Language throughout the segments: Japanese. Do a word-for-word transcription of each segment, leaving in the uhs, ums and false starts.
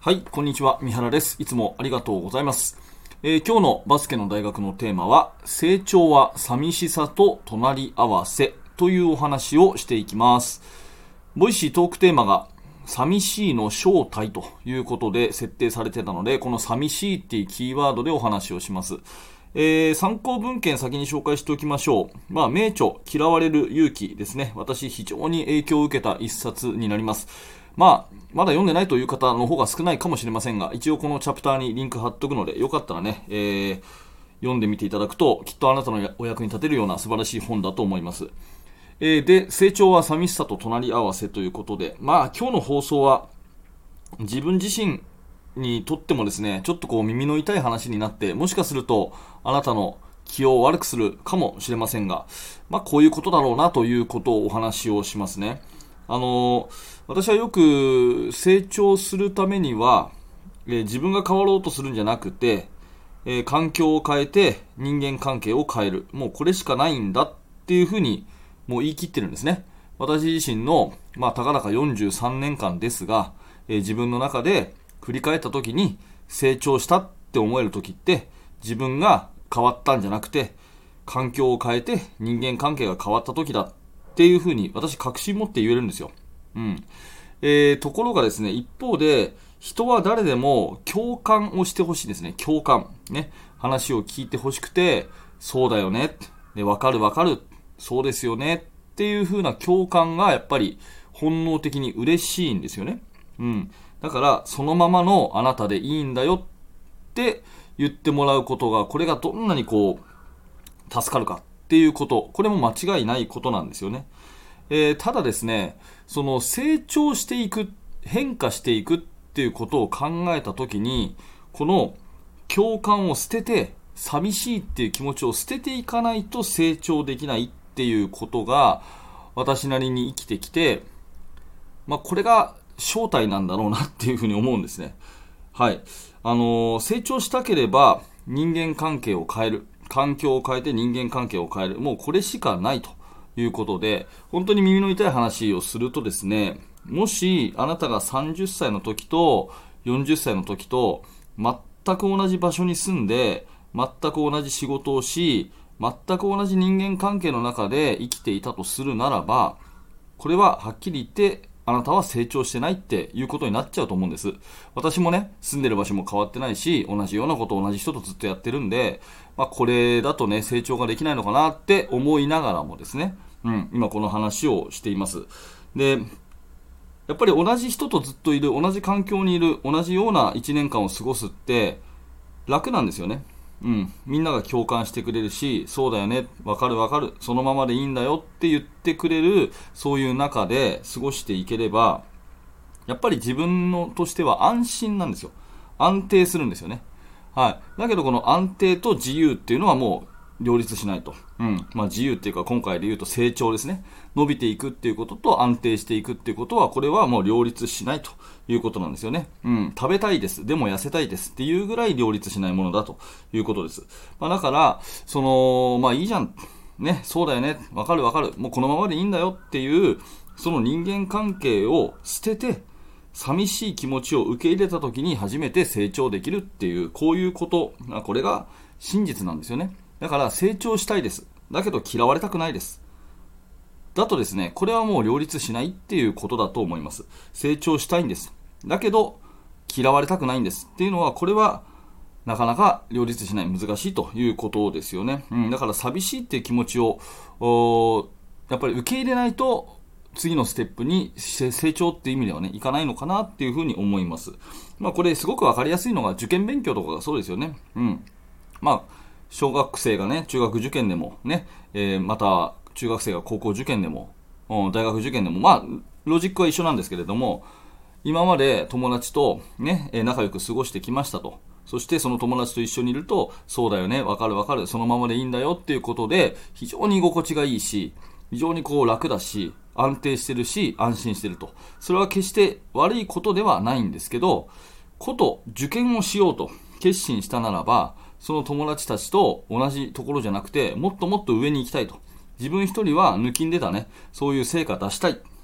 はい、こんにちは。三原です。いつもありがとうございます。えー今日のバスケの大学のテーマは、成長は寂しさと隣り合わせというお話をしていきます。ボイシートークテーマが、寂しいの正体ということで設定されてたので、この寂しいっていうキーワードでお話をします。えー参考文献先に紹介しておきましょう。まあ、名著、嫌われる勇気ですね。私、非常に影響を受けた一冊になります。まあ、まだ読んでないという方の方が少ないかもしれませんが、一応このチャプターにリンク貼っとくので、よかったらね、えー読んでみていただくと、きっとあなたのお役に立てるような素晴らしい本だと思います。えーで、成長は寂しさと隣り合わせということで、まあ、今日の放送は、自分自身にとってもですね、ちょっとこう耳の痛い話になって、もしかするとあなたの気を悪くするかもしれませんが、まあこういうことだろうなということをお話をしますね。あの私はよく成長するためには、えー自分が変わろうとするんじゃなくて、えー環境を変えて人間関係を変える。もうこれしかないんだっていうふうにもう言い切ってるんですね。私自身の、まあ、たかだかよんじゅうさんねんかんですが、えー自分の中で振り返った時に成長したって思える時って、自分が変わったんじゃなくて、環境を変えて人間関係が変わった時だっていうふうに私確信持って言えるんですよ。うん。えーところがですね、一方で、人は誰でも共感をしてほしいですね。共感。ね。話を聞いてほしくて、そうだよね。で、わかるわかる。そうですよね。っていう風な共感がやっぱり本能的に嬉しいんですよね。うん。だから、そのままのあなたでいいんだよって言ってもらうことが、これがどんなにこう、助かるかっていうこと。これも間違いないことなんですよね。えーただですね、その成長していく、変化していくっていうことを考えたときに、この共感を捨てて、寂しいっていう気持ちを捨てていかないと成長できないっていうことが、私なりに生きてきて、まあ、これが正体なんだろうなっていうふうに思うんですね。はい。あのー成長したければ人間関係を変える。環境を変えて人間関係を変える。もうこれしかないということで、本当に耳の痛い話をするとですね、もしあなたがさんじゅっさいの時とよんじゅっさいの時と全く同じ場所に住んで、全く同じ仕事をし、全く同じ人間関係の中で生きていたとするならば、これははっきり言ってあなたは成長してないっていうことになっちゃうと思うんです。私もね、住んでる場所も変わってないし、同じようなことを同じ人とずっとやってるんで、まあこれだとね、成長ができないのかなって思いながらもですね、うん、今この話をしています。で、やっぱり同じ人とずっといる、同じ環境にいる、同じようないちねんかんを過ごすって楽なんですよね。うん。みんなが共感してくれるし、そうだよね、わかるわかる、そのままでいいんだよって言ってくれる、そういう中で過ごしていければ、やっぱり自分のとしては安心なんですよ。安定するんですよね。はい。だけどこの安定と自由っていうのはもう両立しないと。うん。まあ自由っていうか今回で言うと成長ですね。伸びていくっていうことと安定していくっていうことは、これはもう両立しないということなんですよね。うん。食べたいです。でも痩せたいですっていうぐらい両立しないものだということです。まあだから、その、まあいいじゃん。ね。そうだよね。わかるわかる。もうこのままでいいんだよっていう、その人間関係を捨てて、寂しい気持ちを受け入れた時に初めて成長できるっていう、こういうこと、これが真実なんですよね。だから成長したいです。だけど嫌われたくないです。だとですね、これはもう両立しないっていうことだと思います。成長したいんです。だけど嫌われたくないんですっていうのは、これはなかなか両立しない、難しいということですよね。うん、だから寂しいっていう気持ちをやっぱり受け入れないと、次のステップに成長っていう意味ではね、いかないのかなっていうふうに思います。まあこれすごくわかりやすいのが受験勉強とかがそうですよね。うん。まあ、小学生がね、中学受験でもね、えーまた中学生が高校受験でも、うん大学受験でも、まあ、ロジックは一緒なんですけれども、今まで友達とね、えー仲良く過ごしてきましたと。そしてその友達と一緒にいると、そうだよね、わかるわかる、そのままでいいんだよっていうことで、非常に居心地がいいし、非常にこう楽だし、安定してるし、安心してると。それは決して悪いことではないんですけど、こと受験をしようと決心したならば、その友達たちと同じところじゃなくて、もっともっと上に行きたいと。自分一人は抜きんでたね、そういう成果出したい。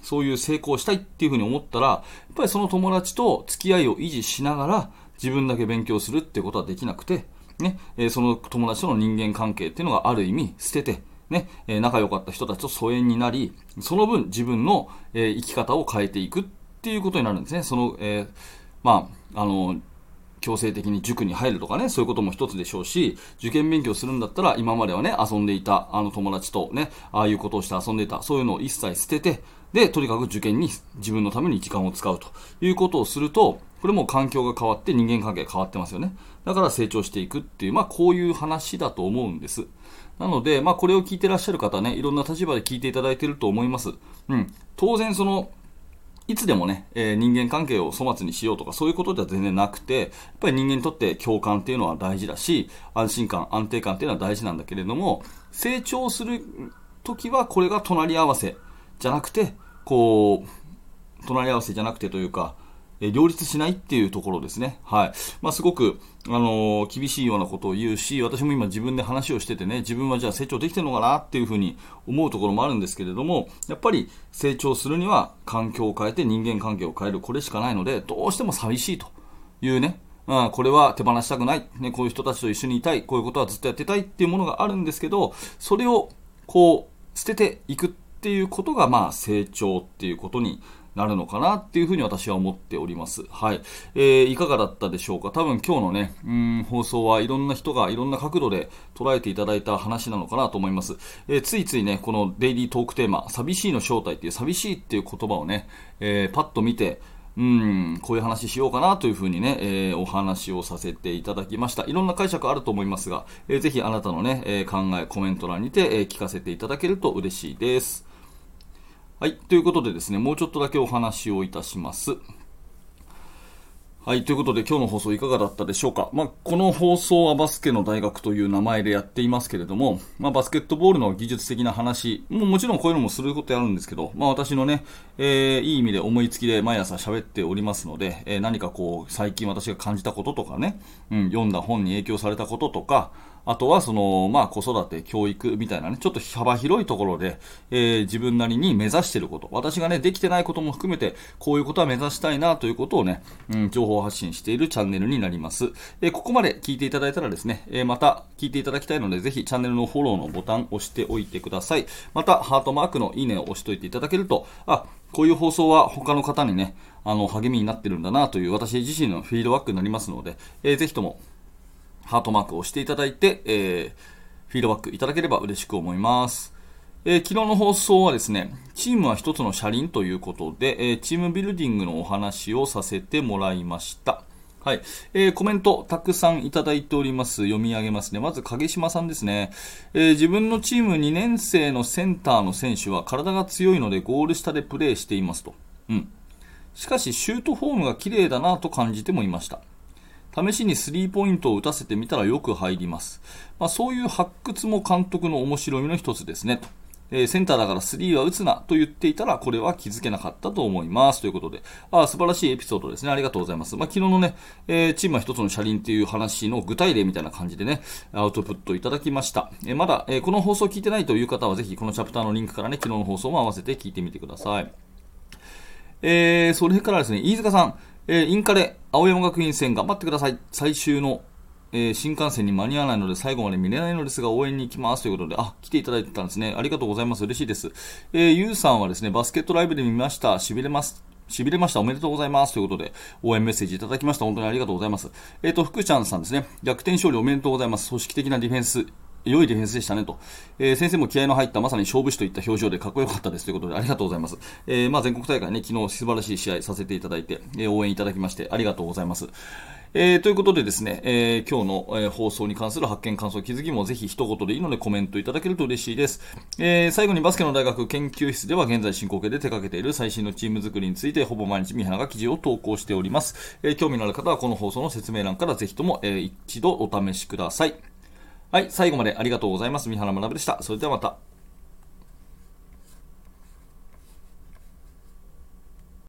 そういう成功したいっていうふうに思ったら、やっぱりその友達と付き合いを維持しながら自分だけ勉強するっていうことはできなくて、ね、えー、その友達との人間関係っていうのがある意味捨てて、ね、えー、仲良かった人たちと疎遠になり、その分自分の、えー、生き方を変えていくっていうことになるんですね。その、えー、まあ、あの、強制的に塾に入るとかね、そういうことも一つでしょうし、受験勉強するんだったら今まではね、遊んでいたあの友達とね、ああいうことをして遊んでいた、そういうのを一切捨てて、で、とにかく受験に自分のために時間を使うということをすると、これも環境が変わって人間関係が変わってますよね。だから成長していくっていう、まあこういう話だと思うんです。なので、まあこれを聞いてらっしゃる方ね、いろんな立場で聞いていただいていると思います。うん。当然その、いつでもね、えー、人間関係を粗末にしようとかそういうことでは全然なくて、やっぱり人間にとって共感っていうのは大事だし、安心感、安定感っていうのは大事なんだけれども、成長するときはこれが隣り合わせじゃなくて、こう、隣り合わせじゃなくてというか、えー、両立しないっていうところですね。はい。まあ、すごく、あのー、厳しいようなことを言うし、私も今自分で話をしててね、自分はじゃあ成長できてるのかなっていうふうに思うところもあるんですけれども、やっぱり成長するには環境を変えて人間関係を変える、これしかないので、どうしても寂しいというね、うん、これは手放したくない、ね、こういう人たちと一緒にいたい、こういうことはずっとやってたいっていうものがあるんですけど、それをこう捨てていくっていうことが、まあ成長っていうことになるのかなっていうふうに私は思っております。はい。えー、いかがだったでしょうか。多分今日のね、うーん、放送はいろんな人がいろんな角度で捉えていただいた話なのかなと思います。えー、ついついね、このデイリートークテーマ、寂しいの正体っていう寂しいっていう言葉をね、えー、パッと見て、うーん、こういう話しようかなというふうにね、えー、お話をさせていただきました。いろんな解釈あると思いますが、えー、ぜひあなたのね、えー、考え、コメント欄にて、えー、聞かせていただけると嬉しいです。はい。ということでですね、もうちょっとだけお話をいたします。はい。ということで今日の放送いかがだったでしょうか。まあ、この放送はバスケの大学という名前でやっていますけれども、まあ、バスケットボールの技術的な話、もうもちろんこういうのもすることあるんですけど、まあ、私のね、えー、いい意味で思いつきで毎朝喋っておりますので、えー、何かこう、最近私が感じたこととかね、うん、読んだ本に影響されたこととか、あとはその、まあ子育て、教育みたいなね、ちょっと幅広いところで、えー、自分なりに目指していること、私がね、できてないことも含めて、こういうことは目指したいなということをね、うん、情報発信しているチャンネルになります。えー、ここまで聞いていただいたらですね、えー、また聞いていただきたいので、ぜひチャンネルのフォローのボタンを押しておいてください。また、ハートマークのいいねを押しておいていただけると、あ、こういう放送は他の方にね、あの、励みになってるんだなという私自身のフィードバックになりますので、えー、ぜひとも、ハートマークを押していただいて、えー、フィードバックいただければ嬉しく思います。えー、昨日の放送はですね、チームは一つの車輪ということで、えー、チームビルディングのお話をさせてもらいました。はい。えー、コメントたくさんいただいております。読み上げますね。まず、影島さんですね。えー、自分のチームにねん生のセンターの選手は体が強いのでゴール下でプレーしていますと。うん。しかし、シュートフォームが綺麗だなと感じてもいました。試しにスリーポイントを打たせてみたらよく入ります。まあ、そういう発掘も監督の面白みの一つですね。えー、センターだからスリーは打つなと言っていたらこれは気づけなかったと思いますということで、あ素晴らしいエピソードですね。ありがとうございます。まあ、昨日のね、えー、チームは一つの車輪っていう話の具体例みたいな感じでね、アウトプットいただきました。えー、まだ、えー、この放送を聞いてないという方はぜひこのチャプターのリンクからね、昨日の放送も合わせて聞いてみてください。えー、それからですね、飯塚さん、えー、インカレ、青山学院戦頑張ってください。最終の、えー、新幹線に間に合わないので最後まで見れないのですが応援に行きますということで、あ、来ていただいてたんですね。ありがとうございます。嬉しいです。えー、ゆうさんはですね、バスケットライブで見ました。痺れます。痺れました。おめでとうございます。ということで、応援メッセージいただきました。本当にありがとうございます。えっと、福ちゃんさんですね。逆転勝利おめでとうございます。組織的なディフェンス。良いディフェンスでしたねと、えー、先生も気合の入ったまさに勝負師といった表情でかっこよかったですということでありがとうございます。えー、まあ全国大会ね、昨日素晴らしい試合させていただいて、えー、応援いただきましてありがとうございます。えー、ということでですね、えー、今日の、えー、放送に関する発見、感想、気づきもぜひ一言でいいのでコメントいただけると嬉しいです。えー、最後にバスケの大学研究室では現在進行形で手掛けている最新のチーム作りについてほぼ毎日三原が記事を投稿しております。えー、興味のある方はこの放送の説明欄からぜひとも、えー、一度お試しください。はい、最後までありがとうございます。三原学でした。それではまた。